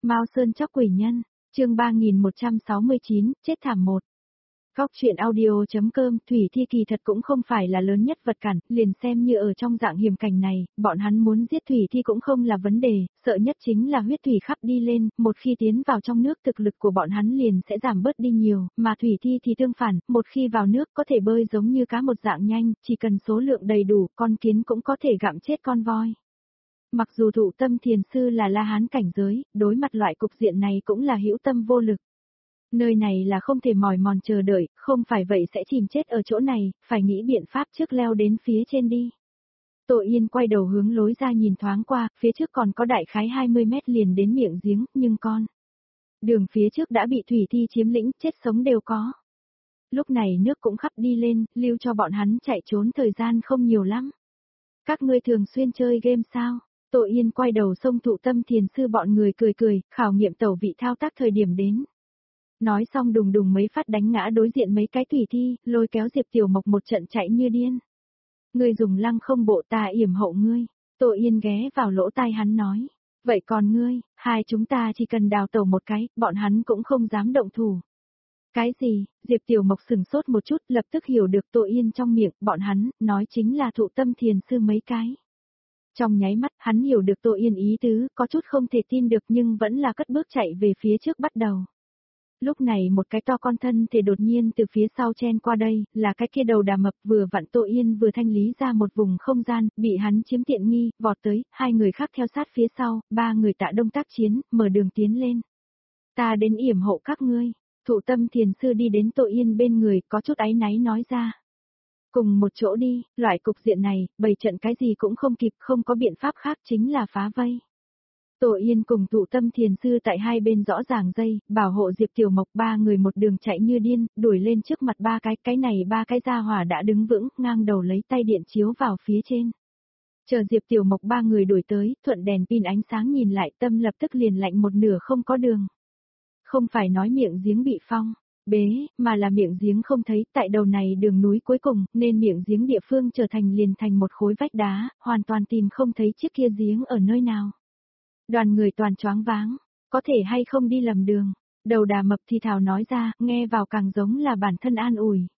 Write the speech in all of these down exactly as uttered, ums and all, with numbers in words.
Mao Sơn Chóc Quỷ Nhân, chương ba nghìn một trăm sáu mươi chín, chết thảm một. Góc truyện audio.com, Thủy Thi kỳ thật cũng không phải là lớn nhất vật cản, liền xem như ở trong dạng hiểm cảnh này, bọn hắn muốn giết Thủy Thi cũng không là vấn đề, sợ nhất chính là huyết thủy khắp đi lên, một khi tiến vào trong nước thực lực của bọn hắn liền sẽ giảm bớt đi nhiều, mà Thủy Thi thì tương phản, một khi vào nước có thể bơi giống như cá một dạng nhanh, chỉ cần số lượng đầy đủ, con kiến cũng có thể gặm chết con voi. Mặc dù Thụ Tâm Thiền Sư là La Hán cảnh giới, đối mặt loại cục diện này cũng là hữu tâm vô lực. Nơi này là không thể mỏi mòn chờ đợi, không phải vậy sẽ chìm chết ở chỗ này, phải nghĩ biện pháp trước leo đến phía trên đi. Tổ Yên quay đầu hướng lối ra nhìn thoáng qua, phía trước còn có đại khái hai mươi mét liền đến miệng giếng, nhưng con. Đường phía trước đã bị Thủy Thi chiếm lĩnh, chết sống đều có. Lúc này nước cũng khắp đi lên, lưu cho bọn hắn chạy trốn thời gian không nhiều lắm. Các ngươi thường xuyên chơi game sao? Tổ Yên quay đầu xông Thụ Tâm Thiền Sư bọn người cười cười, khảo nghiệm tẩu vị thao tác thời điểm đến. Nói xong đùng đùng mấy phát đánh ngã đối diện mấy cái Thủy Thi, lôi kéo Diệp Tiểu Mộc một trận chạy như điên. Ngươi dùng lăng không bộ ta yểm hậu ngươi. Tổ Yên ghé vào lỗ tai hắn nói. Vậy còn ngươi, hai chúng ta chỉ cần đào tẩu một cái, bọn hắn cũng không dám động thủ. Cái gì? Diệp Tiểu Mộc sừng sốt một chút, lập tức hiểu được Tổ Yên trong miệng, bọn hắn, nói chính là Thụ Tâm Thiền Sư mấy cái. Trong nháy mắt, hắn hiểu được Tổ Yên ý tứ, có chút không thể tin được nhưng vẫn là cất bước chạy về phía trước bắt đầu. Lúc này một cái to con thân thể đột nhiên từ phía sau chen qua đây, là cái kia đầu đà mập vừa vặn Tổ Yên vừa thanh lý ra một vùng không gian, bị hắn chiếm tiện nghi, vọt tới, hai người khác theo sát phía sau, ba người Tạ Đông tác chiến, mở đường tiến lên. Ta đến yểm hộ các ngươi. Thụ Tâm Thiền Sư đi đến Tổ Yên bên người, có chút áy náy nói ra. Cùng một chỗ đi, loại cục diện này, bày trận cái gì cũng không kịp, không có biện pháp khác chính là phá vây. Tổ Yên cùng Thụ Tâm Thiền Sư tại hai bên rõ ràng dây, bảo hộ Diệp Tiểu Mộc ba người một đường chạy như điên, đuổi lên trước mặt ba cái, cái này ba cái gia hỏa đã đứng vững, ngang đầu lấy tay điện chiếu vào phía trên. Chờ Diệp Tiểu Mộc ba người đuổi tới, thuận đèn pin ánh sáng nhìn lại, tâm lập tức liền lạnh một nửa không có đường. Không phải nói miệng giếng bị phong, bế, mà là miệng giếng không thấy, tại đầu này đường núi cuối cùng, nên miệng giếng địa phương trở thành liền thành một khối vách đá, hoàn toàn tìm không thấy chiếc kia giếng ở nơi nào. Đoàn người toàn choáng váng, có thể hay không đi lầm đường, đầu đà mập thì thào nói ra, nghe vào càng giống là bản thân an ủi.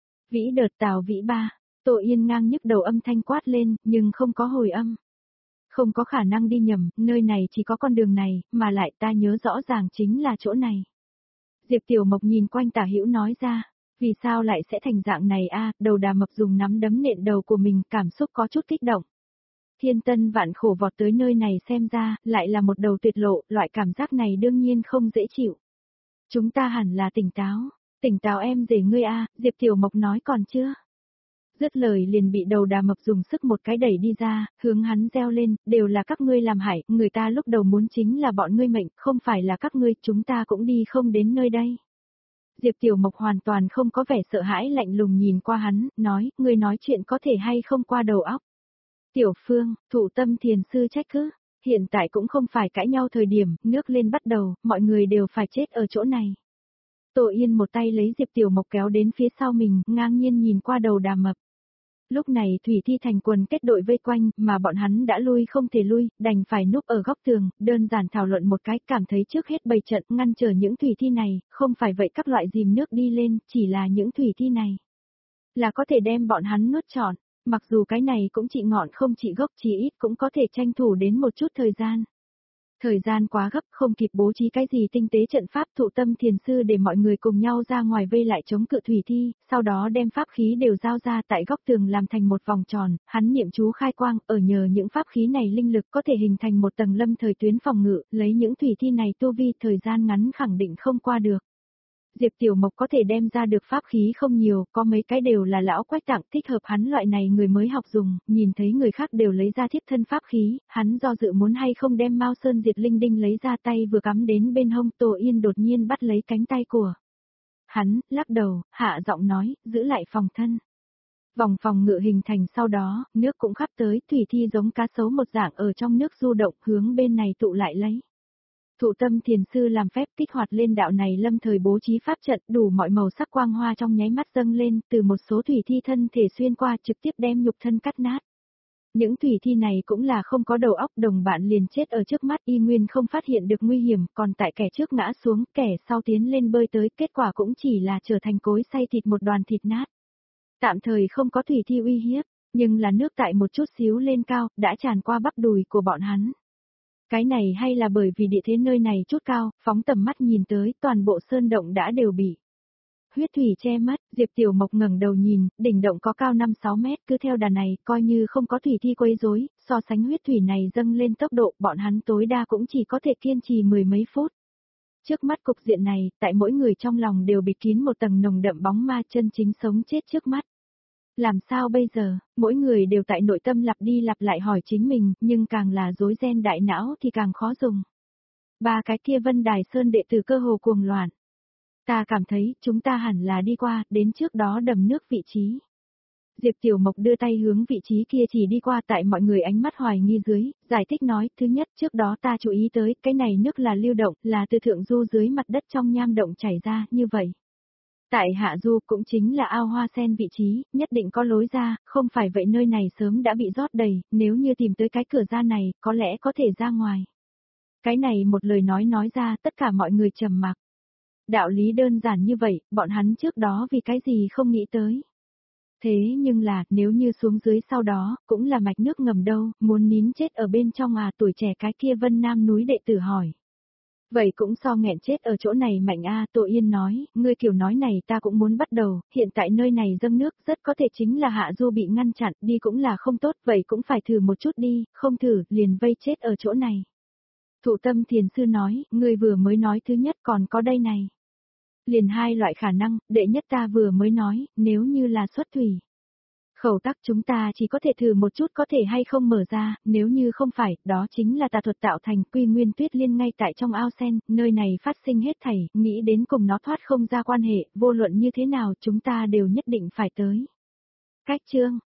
Vĩ đợt tào vĩ ba, Tổ Yên ngang nhức đầu âm thanh quát lên, nhưng không có hồi âm. Không có khả năng đi nhầm, nơi này chỉ có con đường này, mà lại ta nhớ rõ ràng chính là chỗ này. Diệp Tiểu Mộc nhìn quanh tả hữu nói ra, vì sao lại sẽ thành dạng này a? Đầu đà mập dùng nắm đấm nện đầu của mình, cảm xúc có chút kích động. Thiên tân vạn khổ vọt tới nơi này xem ra, lại là một đầu tuyệt lộ, loại cảm giác này đương nhiên không dễ chịu. Chúng ta hẳn là tỉnh táo, tỉnh táo em rể ngươi a, Diệp Tiểu Mộc nói còn chưa. Dứt lời liền bị đầu đà mập dùng sức một cái đẩy đi ra, hướng hắn reo lên, đều là các ngươi làm hại, người ta lúc đầu muốn chính là bọn ngươi mệnh, không phải là các ngươi, chúng ta cũng đi không đến nơi đây. Diệp Tiểu Mộc hoàn toàn không có vẻ sợ hãi lạnh lùng nhìn qua hắn, nói, ngươi nói chuyện có thể hay không qua đầu óc. Tiểu Phương, Thụ Tâm Thiền Sư trách cứ, hiện tại cũng không phải cãi nhau thời điểm, nước lên bắt đầu, mọi người đều phải chết ở chỗ này. Tổ Yên một tay lấy Diệp Tiểu Mộc kéo đến phía sau mình, ngang nhiên nhìn qua đầu đà mập. Lúc này Thủy Thi thành quần kết đội vây quanh, mà bọn hắn đã lui không thể lui, đành phải núp ở góc tường, đơn giản thảo luận một cái, cảm thấy trước hết bày trận ngăn trở những Thủy Thi này, không phải vậy các loại dìm nước đi lên, chỉ là những Thủy Thi này. Là có thể đem bọn hắn nuốt trọn, mặc dù cái này cũng trị ngọn không trị gốc, chỉ ít cũng có thể tranh thủ đến một chút thời gian. Thời gian quá gấp không kịp bố trí cái gì tinh tế trận pháp. Thụ Tâm Thiền Sư để mọi người cùng nhau ra ngoài vây lại chống cự Thủy Thi, sau đó đem pháp khí đều giao ra tại góc tường làm thành một vòng tròn, hắn niệm chú khai quang, ở nhờ những pháp khí này linh lực có thể hình thành một tầng lâm thời tuyến phòng ngự, lấy những Thủy Thi này tu vi thời gian ngắn khẳng định không qua được. Diệp Tiểu Mộc có thể đem ra được pháp khí không nhiều, có mấy cái đều là lão quách tặng thích hợp hắn loại này người mới học dùng, nhìn thấy người khác đều lấy ra thiếp thân pháp khí, hắn do dự muốn hay không đem Mao Sơn Diệt Linh Đinh lấy ra, tay vừa cắm đến bên hông, Tổ Yên đột nhiên bắt lấy cánh tay của hắn, lắc đầu, hạ giọng nói, giữ lại phòng thân. Vòng phòng ngự hình thành sau đó, nước cũng khắp tới, Thủy Thi giống cá sấu một dạng ở trong nước du động, hướng bên này tụ lại lấy. Thụ Tâm Thiền Sư làm phép kích hoạt lên đạo này lâm thời bố trí pháp trận, đủ mọi màu sắc quang hoa trong nháy mắt dâng lên, từ một số Thủy Thi thân thể xuyên qua trực tiếp đem nhục thân cắt nát. Những thủy thi này cũng là không có đầu óc, đồng bạn liền chết ở trước mắt, y nguyên không phát hiện được nguy hiểm, còn tại kẻ trước ngã xuống, kẻ sau tiến lên bơi tới, kết quả cũng chỉ là trở thành cối xay thịt một đoàn thịt nát. Tạm thời không có thủy thi uy hiếp, nhưng là nước tại một chút xíu lên cao, đã tràn qua bắp đùi của bọn hắn. Cái này hay là bởi vì địa thế nơi này chút cao, phóng tầm mắt nhìn tới, toàn bộ sơn động đã đều bị huyết thủy che mắt. Diệp Tiểu Mộc ngẩng đầu nhìn, đỉnh động có cao năm sáu mét, cứ theo đà này, coi như không có thủy thi quấy rối, so sánh huyết thủy này dâng lên tốc độ, bọn hắn tối đa cũng chỉ có thể kiên trì mười mấy phút. Trước mắt cục diện này, tại mỗi người trong lòng đều bịt kín một tầng nồng đậm bóng ma, chân chính sống chết trước mắt. Làm sao bây giờ, mỗi người đều tại nội tâm lặp đi lặp lại hỏi chính mình, nhưng càng là rối ren đại não thì càng khó dùng. Ba cái kia Vân Đài Sơn đệ tử cơ hồ cuồng loạn. Ta cảm thấy, chúng ta hẳn là đi qua, đến trước đó đầm nước vị trí. Diệp Tiểu Mộc đưa tay hướng vị trí kia chỉ đi qua, tại mọi người ánh mắt hoài nghi dưới, giải thích nói, thứ nhất trước đó ta chú ý tới, cái này nước là lưu động, là từ thượng du dưới mặt đất trong nham động chảy ra, như vậy. Tại hạ du cũng chính là ao hoa sen vị trí, nhất định có lối ra, không phải vậy nơi này sớm đã bị rót đầy, nếu như tìm tới cái cửa ra này, có lẽ có thể ra ngoài. Cái này một lời nói nói ra, tất cả mọi người trầm mặc. Đạo lý đơn giản như vậy, bọn hắn trước đó vì cái gì không nghĩ tới. Thế nhưng là, nếu như xuống dưới sau đó, cũng là mạch nước ngầm đâu, muốn nín chết ở bên trong à, tuổi trẻ cái kia Vân Nam núi đệ tử hỏi. Vậy cũng so nghẹn chết ở chỗ này mạnh a. Tô Yên nói, ngươi kiểu nói này ta cũng muốn bắt đầu, hiện tại nơi này dâng nước rất có thể chính là hạ du bị ngăn chặn, đi cũng là không tốt, vậy cũng phải thử một chút đi, không thử, liền vây chết ở chỗ này. Thụ Tâm Thiền Sư nói, ngươi vừa mới nói thứ nhất còn có đây này. Liền hai loại khả năng, đệ nhất ta vừa mới nói, nếu như là xuất thủy. Khẩu tắc chúng ta chỉ có thể thử một chút có thể hay không mở ra, nếu như không phải, đó chính là tà thuật tạo thành Quy Nguyên Tuyết Liên ngay tại trong ao sen, nơi này phát sinh hết thảy, nghĩ đến cùng nó thoát không ra quan hệ, vô luận như thế nào chúng ta đều nhất định phải tới. Cách chương